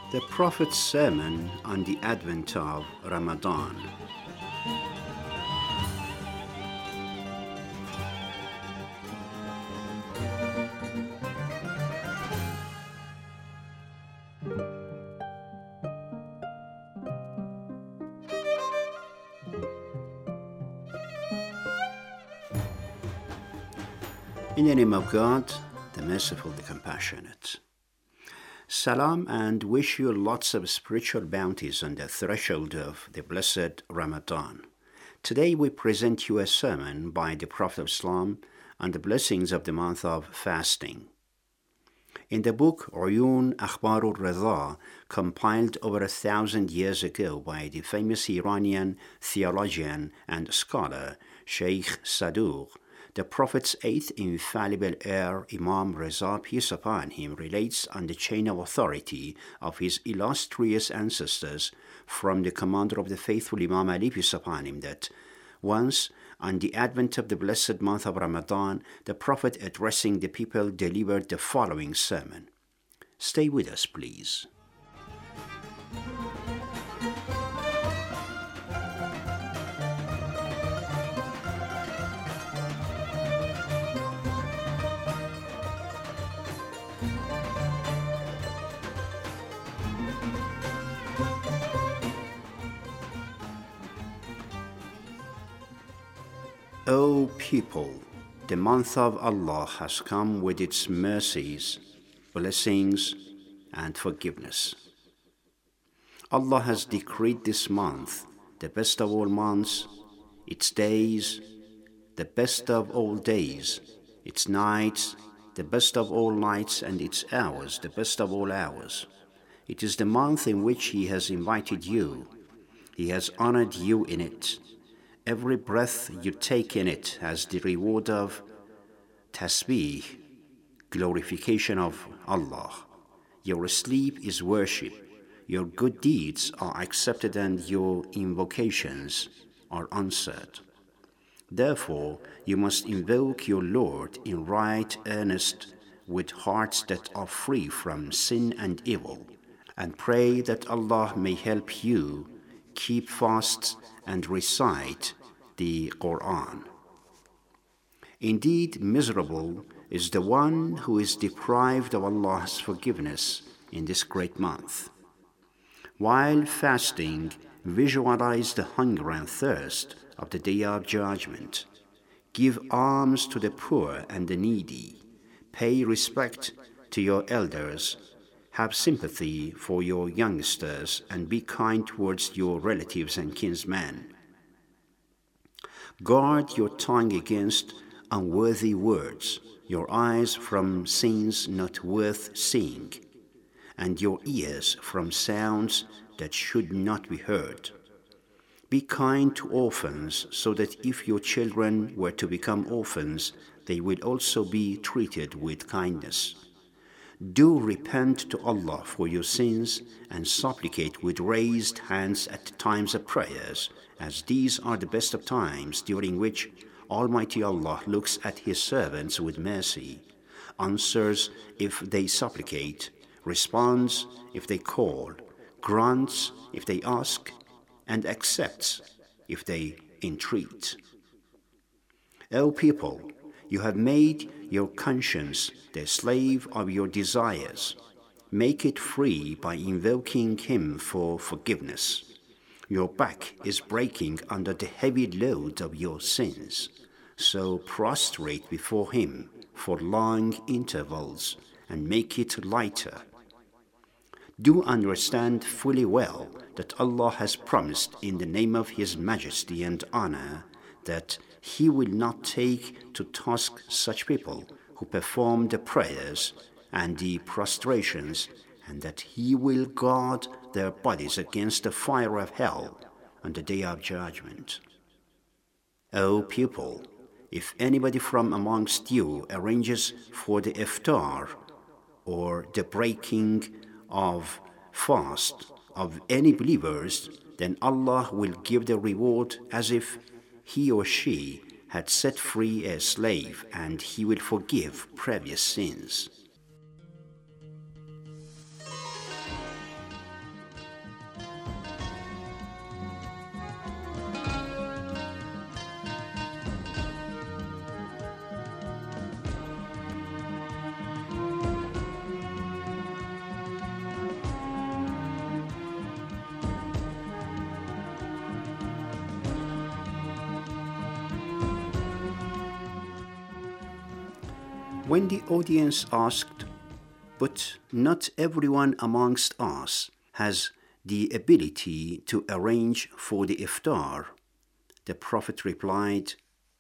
The Prophet's Sermon on the Advent of Ramadan. In the name of God, the merciful, the compassionate. Salam, and wish you lots of spiritual bounties on the threshold of the blessed Ramadan. Today we present you a sermon by the Prophet of Islam on the blessings of the month of fasting. In the book Uyun Akhbarul Rida, compiled over 1,000 years ago by the famous Iranian theologian and scholar Sheikh Saduq, the Prophet's eighth infallible heir, Imam Reza, peace upon him, relates on the chain of authority of his illustrious ancestors from the commander of the faithful Imam Ali, peace upon him, that once, on the advent of the blessed month of Ramadan, the Prophet, addressing the people, delivered the following sermon. Stay with us, please. O people, the month of Allah has come with its mercies, blessings, and forgiveness. Allah has decreed this month, the best of all months, its days, the best of all days, its nights, the best of all nights, and its hours, the best of all hours. It is the month in which He has invited you. He has honored you in it. Every breath you take in it has the reward of tasbih, glorification of Allah. Your sleep is worship. Your good deeds are accepted and your invocations are answered. Therefore, you must invoke your Lord in right earnest with hearts that are free from sin and evil, and pray that Allah may help you keep fasts and recite the Quran. Indeed, miserable is the one who is deprived of Allah's forgiveness in this great month. While fasting, visualize the hunger and thirst of the Day of Judgment. Give alms to the poor and the needy. Pay respect to your elders. Have sympathy for your youngsters and be kind towards your relatives and kinsmen. Guard your tongue against unworthy words, your eyes from sins not worth seeing, and your ears from sounds that should not be heard. Be kind to orphans, so that if your children were to become orphans, they will also be treated with kindness. Do repent to Allah for your sins and supplicate with raised hands at times of prayers, as these are the best of times, during which Almighty Allah looks at His servants with mercy, answers if they supplicate, responds if they call, grants if they ask, and accepts if they entreat. O people, you have made your conscience the slave of your desires. Make it free by invoking Him for forgiveness. Your back is breaking under the heavy load of your sins, so prostrate before Him for long intervals and make it lighter. Do understand fully well that Allah has promised in the name of His majesty and honor that He will not take to task such people who perform the prayers and the prostrations, and that He will guard their bodies against the fire of hell on the Day of Judgment. O people, if anybody from amongst you arranges for the iftar, or the breaking of fast of any believers, then Allah will give the reward as if he or she had set free a slave, and He will forgive previous sins. When the audience asked, "But not everyone amongst us has the ability to arrange for the iftar," the Prophet replied,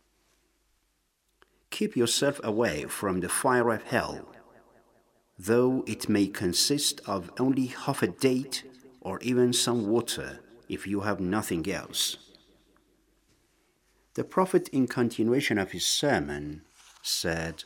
"Keep yourself away from the fire of hell, though it may consist of only half a date or even some water if you have nothing else." The Prophet, in continuation of his sermon, said,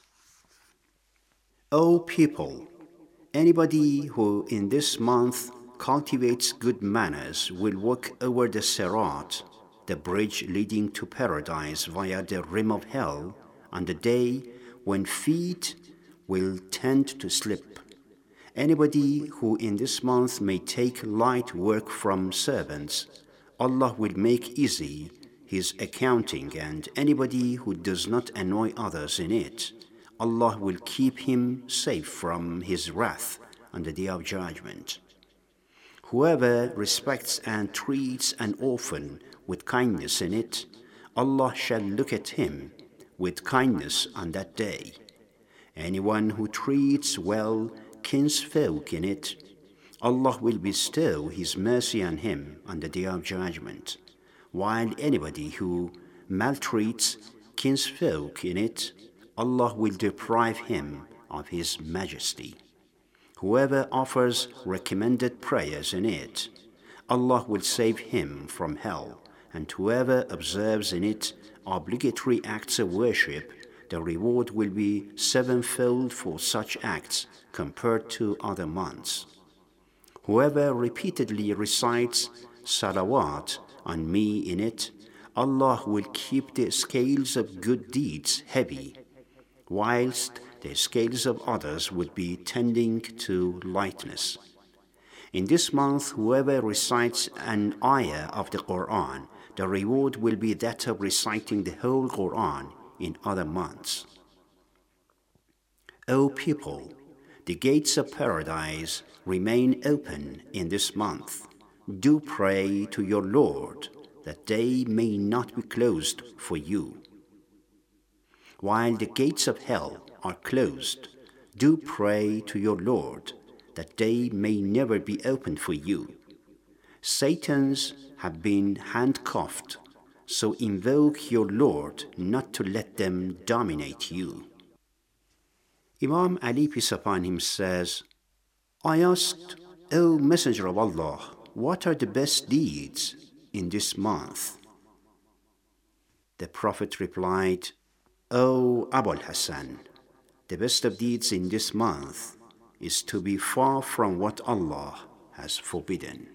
"O people, anybody who in this month cultivates good manners will walk over the Sirat, the bridge leading to paradise via the rim of hell, on the day when feet will tend to slip. Anybody who in this month may take light work from servants, Allah will make easy his accounting, and anybody who does not annoy others in it, Allah will keep him safe from his wrath on the day of judgment. Whoever respects and treats an orphan with kindness in it, Allah shall look at him with kindness on that day. Anyone who treats well kinsfolk in it, Allah will bestow his mercy on him on the day of judgment, while anybody who maltreats kinsfolk in it, Allah will deprive him of his majesty. Whoever offers recommended prayers in it, Allah will save him from hell, and whoever observes in it obligatory acts of worship, the reward will be sevenfold for such acts compared to other months. Whoever repeatedly recites salawat on me in it, Allah will keep the scales of good deeds heavy, whilst the scales of others would be tending to lightness. In this month, whoever recites an ayah of the Quran, the reward will be that of reciting the whole Quran in other months. O people, the gates of paradise remain open in this month. Do pray to your Lord that they may not be closed for you. While the gates of hell are closed, do pray to your Lord that they may never be opened for you. Satans have been handcuffed, so invoke your Lord not to let them dominate you. Imam Ali, peace upon him, says, "I asked, O Messenger of Allah, what are the best deeds in this month?" The Prophet replied, "O Abul Hassan, the best of deeds in this month is to be far from what Allah has forbidden."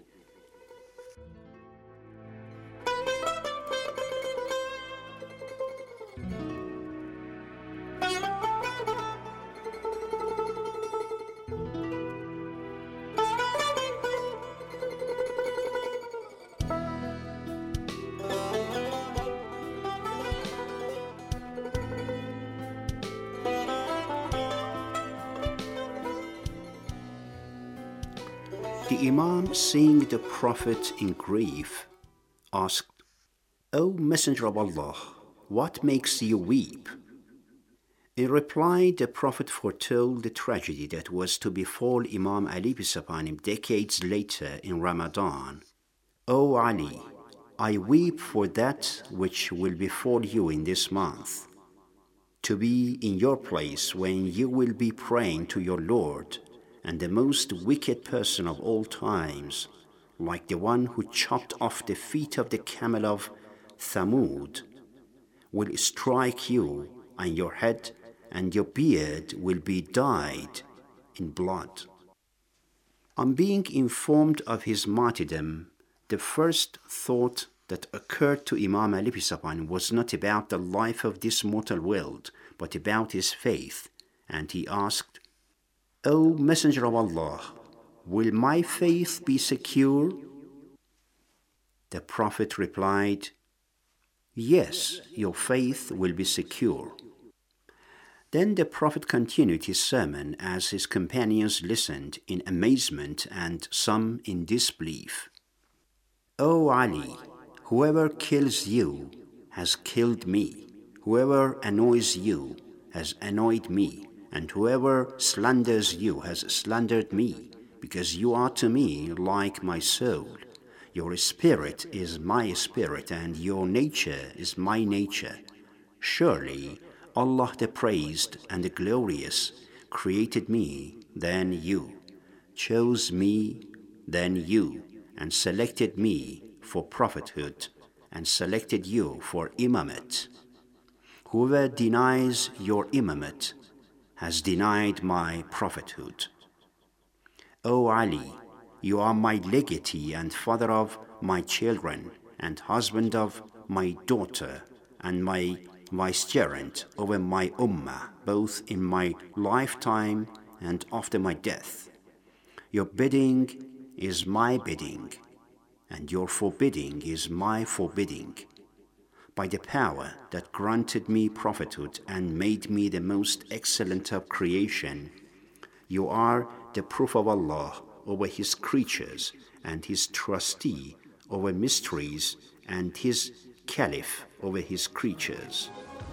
The Imam, seeing the Prophet in grief, asked, "O Messenger of Allah, what makes you weep?" In reply, the Prophet foretold the tragedy that was to befall Imam Ali, peace upon him, decades later in Ramadan. "O Ali, I weep for that which will befall you in this month. To be in your place when you will be praying to your Lord, and the most wicked person of all times, like the one who chopped off the feet of the camel of Thamud, will strike you on your head, and your beard will be dyed in blood." On being informed of his martyrdom, the first thought that occurred to Imam Ali, peace upon him, was not about the life of this mortal world, but about his faith, and he asked, "O Messenger of Allah, will my faith be secure?" The Prophet replied, "Yes, your faith will be secure." Then the Prophet continued his sermon as his companions listened in amazement and some in disbelief. "O Ali, whoever kills you has killed me. Whoever annoys you has annoyed me. and whoever slanders you has slandered me, because you are to me like my soul. Your spirit is my spirit, and your nature is my nature. Surely Allah the Praised and the Glorious created me, then you, chose me, then you, and selected me for prophethood, and selected you for imamate. Whoever denies your imamate has denied my prophethood. O Ali, you are my legatee and father of my children, and husband of my daughter, and my vicegerent over my ummah, both in my lifetime and after my death. Your bidding is my bidding, and your forbidding is my forbidding. By the power that granted me prophethood and made me the most excellent of creation, you are the proof of Allah over His creatures, and His trustee over mysteries, and His caliph over His creatures.